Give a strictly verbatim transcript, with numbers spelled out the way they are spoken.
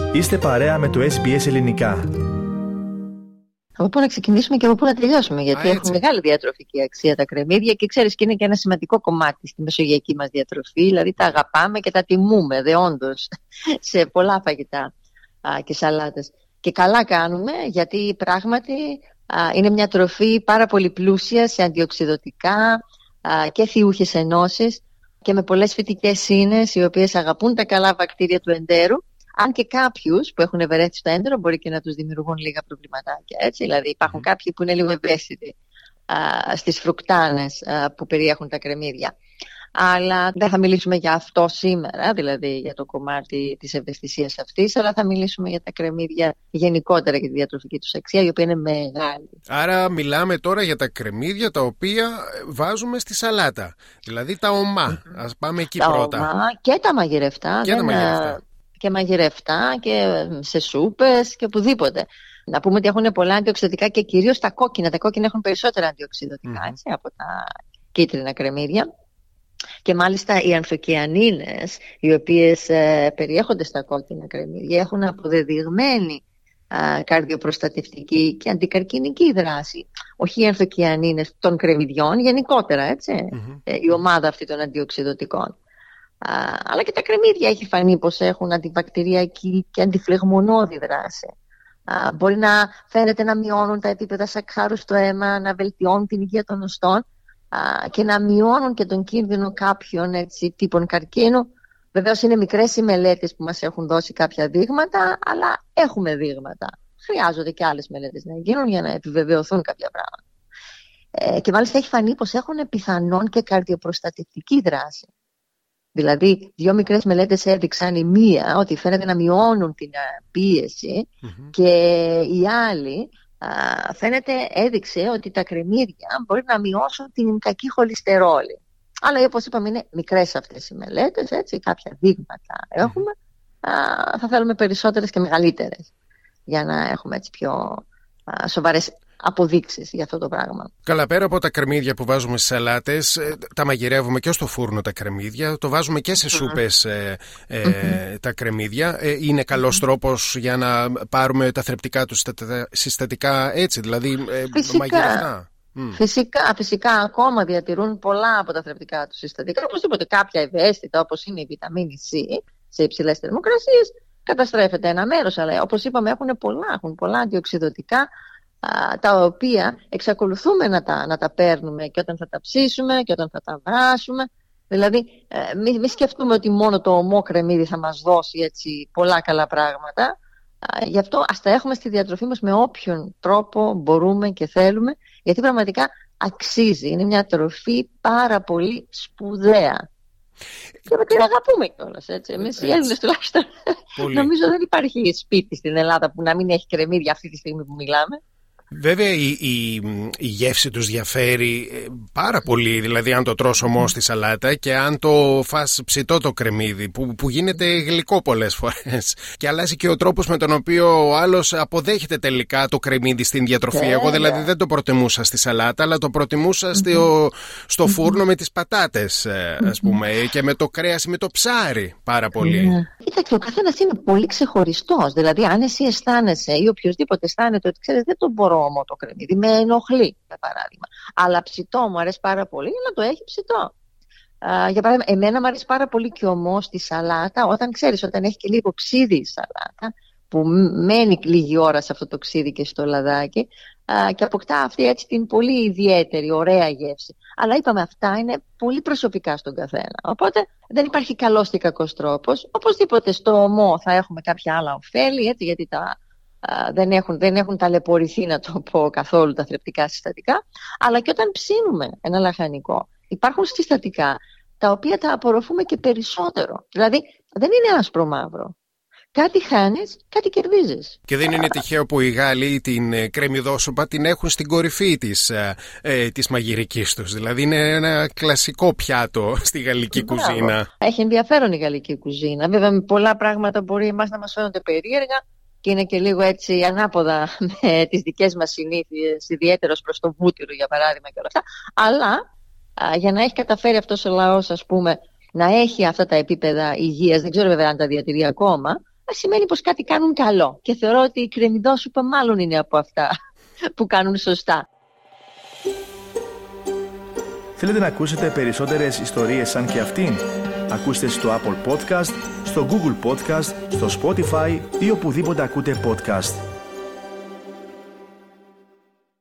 Είστε παρέα με το ες μπι ες Ελληνικά. Από πού να ξεκινήσουμε και από πού να τελειώσουμε, γιατί Α, έχουν μεγάλη διατροφική αξία τα κρεμμύδια και ξέρεις και είναι και ένα σημαντικό κομμάτι στη μεσογειακή μας διατροφή, δηλαδή τα αγαπάμε και τα τιμούμε δεόντως σε πολλά φαγητά α, και σαλάτες. Και καλά κάνουμε, γιατί πράγματι α, είναι μια τροφή πάρα πολύ πλούσια σε αντιοξυδωτικά α, και θειούχες ενώσεις και με πολλές φυτικές ίνες οι οποίες αγαπούν τα καλά βακτήρια του εντέρου. Αν και κάποιους που έχουν ευερέθει στο έντερο μπορεί και να τους δημιουργούν λίγα προβληματάκια. Έτσι. Δηλαδή υπάρχουν mm. κάποιοι που είναι λίγο ευαίσθητοι α, στις φρουκτάνες α, που περιέχουν τα κρεμμύδια. Αλλά δεν θα μιλήσουμε για αυτό σήμερα, δηλαδή για το κομμάτι της ευαισθησίας αυτής, αλλά θα μιλήσουμε για τα κρεμμύδια γενικότερα και τη διατροφική τους αξία, η οποία είναι μεγάλη. Άρα μιλάμε τώρα για τα κρεμμύδια τα οποία βάζουμε στη σαλάτα, δηλαδή τα ομά. Ας πάμε εκεί τα πρώτα. Ομά και τα μαγειρευτά. Και δεν... τα μαγειρευτά. Και μαγειρευτά και σε σούπες και οπουδήποτε. Να πούμε ότι έχουν πολλά αντιοξυδωτικά και κυρίως τα κόκκινα. Τα κόκκινα έχουν περισσότερα αντιοξυδωτικά mm. έτσι, από τα κίτρινα κρεμμύδια. Και μάλιστα οι ανθοκιανίνες, οι οποίες ε, περιέχονται στα κόκκινα κρεμμύδια, έχουν αποδεδειγμένη ε, καρδιοπροστατευτική και αντικαρκινική δράση. Όχι οι ανθοκιανίνες των κρεμμυδιών, γενικότερα, έτσι, mm-hmm. ε, η ομάδα αυτή των αντιοξυδωτικών. Uh, αλλά και τα κρεμμύδια έχει φανεί πως έχουν αντιβακτηριακή και αντιφλεγμονώδη δράση. Uh, μπορεί να φαίνεται να μειώνουν τα επίπεδα σακχάρου στο αίμα, να βελτιώνουν την υγεία των οστών uh, και να μειώνουν και τον κίνδυνο κάποιων έτσι, τύπων καρκίνου. Βεβαίως είναι μικρές οι μελέτες που μας έχουν δώσει κάποια δείγματα, αλλά έχουμε δείγματα. Χρειάζονται και άλλες μελέτες να γίνουν για να επιβεβαιωθούν κάποια πράγματα. Ε, και μάλιστα έχει φανεί πως έχουν πιθανόν και καρδιοπροστατευτική δράση. Δηλαδή, δύο μικρές μελέτες έδειξαν η μία ότι φαίνεται να μειώνουν την πίεση mm-hmm. και η άλλη α, φαίνεται έδειξε ότι τα κρεμμύδια μπορεί να μειώσουν την κακή χολυστερόλη. Αλλά όπως είπαμε είναι μικρές αυτές οι μελέτες, έτσι, κάποια δείγματα έχουμε. Α, θα θέλουμε περισσότερες και μεγαλύτερες για να έχουμε έτσι πιο α, σοβαρές αποδείξεις για αυτό το πράγμα. Καλά, πέρα από τα κρεμμύδια που βάζουμε στις σαλάτες, τα μαγειρεύουμε και στο φούρνο τα κρεμμύδια, το βάζουμε και σε mm-hmm. σούπες ε, ε, mm-hmm. τα κρεμμύδια. Ε, είναι καλός mm-hmm. τρόπος για να πάρουμε τα θρεπτικά του συστατικά έτσι, δηλαδή ε, φυσικά, μαγειρευτά. Φυσικά, φυσικά ακόμα διατηρούν πολλά από τα θρεπτικά του συστατικά, οπωσδήποτε κάποια ευαίσθητα όπως είναι η βιταμίνη C σε υψηλές θερμοκρασίες καταστρέφεται ένα μέρος, αλλά όπως είπαμε έχουν πολλά, έχουν πολλά αντιοξυδωτικά τα οποία εξακολουθούμε να τα, να τα παίρνουμε και όταν θα τα ψήσουμε και όταν θα τα βράσουμε. Δηλαδή ε, μην μη σκεφτούμε ότι μόνο το ομό κρεμμύδι θα μας δώσει έτσι, πολλά καλά πράγματα. Α, γι' αυτό ας τα έχουμε στη διατροφή μας με όποιον τρόπο μπορούμε και θέλουμε, γιατί πραγματικά αξίζει. Είναι μια τροφή πάρα πολύ σπουδαία. Και την αγαπούμε κιόλας, έτσι. Εμείς οι Έλληνες τουλάχιστον νομίζω δεν υπάρχει σπίτι στην Ελλάδα που να μην έχει κρεμμύδια αυτή τη στιγμή που μιλάμε. Βέβαια η, η, η γεύση τους διαφέρει πάρα πολύ, δηλαδή αν το τρως όμως στη σαλάτα και αν το φας ψητό το κρεμμύδι που, που γίνεται γλυκό πολλές φορές και αλλάζει και ο τρόπος με τον οποίο ο άλλος αποδέχεται τελικά το κρεμμύδι στην διατροφή. Yeah, Εγώ δηλαδή yeah. δεν το προτιμούσα στη σαλάτα, αλλά το προτιμούσα στο, στο φούρνο με τις πατάτες ας πούμε και με το κρέας ή με το ψάρι πάρα πολύ. Yeah. Κοίταξε, ο καθένας είναι πολύ ξεχωριστός, δηλαδή αν εσύ αισθάνεσαι ή οποιοδήποτε αισθάνεται ότι ξέρεις δεν το μπορώ όμω το κρεμμύδι, με ενοχλεί για παράδειγμα, αλλά ψητό μου αρέσει πάρα πολύ να το έχει ψητό. Uh, για παράδειγμα, εμένα μου αρέσει πάρα πολύ και ομό στη σαλάτα, όταν ξέρεις, όταν έχει και λίγο ξύδι η σαλάτα, που μένει λίγη ώρα σε αυτό το ξύδι και στο λαδάκι, uh, και αποκτά αυτή έτσι την πολύ ιδιαίτερη, ωραία γεύση. Αλλά είπαμε, αυτά είναι πολύ προσωπικά στον καθένα. Οπότε δεν υπάρχει καλός και κακός τρόπος. Οπωσδήποτε στο ομό θα έχουμε κάποια άλλα ωφέλη, έτσι, γιατί τα, uh, δεν, έχουν, δεν έχουν ταλαιπωρηθεί, να το πω καθόλου, τα θρεπτικά συστατικά. Αλλά και όταν ψήνουμε ένα λαχανικό, υπάρχουν συστατικά τα οποία τα απορροφούμε και περισσότερο. Δηλαδή δεν είναι άσπρο μαύρο. Κάτι χάνεις, κάτι κερδίζεις. Και δεν είναι τυχαίο που οι Γάλλοι την ε, κρεμμυδόσουπα την έχουν στην κορυφή της, ε, ε, της μαγειρικής τους. Δηλαδή είναι ένα κλασικό πιάτο στη γαλλική Μπράβο. κουζίνα. Έχει ενδιαφέρον η γαλλική κουζίνα. Βέβαια με πολλά πράγματα μπορεί εμάς να μας φαίνονται περίεργα και είναι και λίγο έτσι ανάποδα με τις δικές μας συνήθειες, ιδιαίτερος προς το βούτυρο για παράδειγμα και όλα αυτά. Αλλά α, για να έχει καταφέρει αυτός ο λαός, ας πούμε, να έχει αυτά τα επίπεδα υγείας, δεν ξέρω βέβαια αν τα διατηρεί ακόμα, σημαίνει πως κάτι κάνουν καλό. Και θεωρώ ότι η κρεμμυδόσουπα μάλλον είναι από αυτά που κάνουν σωστά. Θέλετε να ακούσετε περισσότερες ιστορίες σαν και αυτήν? Ακούστε στο Apple Podcast, στο Google Podcast, στο Spotify ή οπουδήποτε ακούτε podcast.